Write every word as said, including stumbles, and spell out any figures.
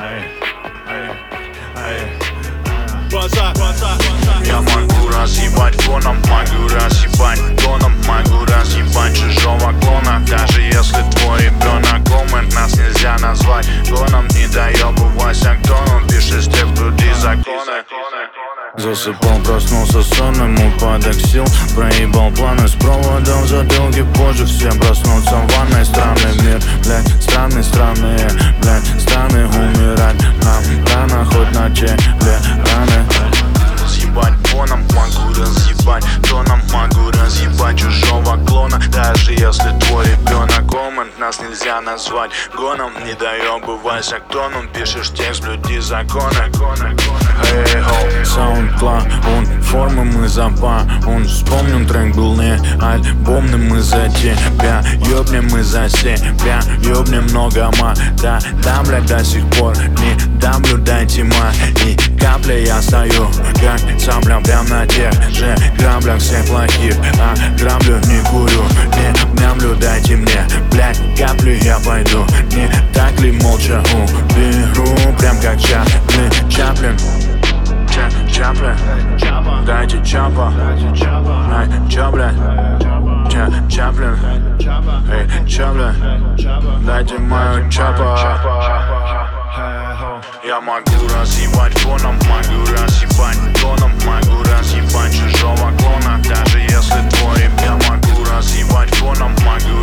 Я могу разъебать фоном, могу разъебать тоном, могу разъебать чужого клона. Даже если твой ребенок коммент, нас нельзя назвать гоном. Не доебывайся, кто он пишет текст, блюди законы. Засыпал, проснулся сонным, упадок сил. Проебал планы с проводом в затылке. Позже все проснутся в ванной. Странный мир, блядь, странные страны, блядь, страны умирать нам рано, хоть на теле раны. Разъебать фоном, могу разъебать тоном, могу разъебать чужого клона. Даже если твой ребенок коммент, нас нельзя назвать гоном. Не доебывайся, кто он пишешь текст, блюди законы. Саундклад, он формы мы запа. Он вспомним, трек был не альбомным. Мы за тебя, ёбнем мы за себя. Ёбнем много ма, да, да, блядь, до сих пор не дамлю, дайте ма. И капля я стою, как цапля, прям на тех же граблях всех плохих. А граблю не курю, не мямлю, дайте мне, блядь, каплю я пойду. Не так ли молча уберу, прям как Чарли Чаплин. Чаплин, дайте чапа, ай, ча, блядь, Чаплин, эй, ча, блядь, дайте мою чапа. Я могу разъебать фоном, могу разъебать тоном, могу разъебать чужого клона. Даже если твой, я могу разъебать фоном, могу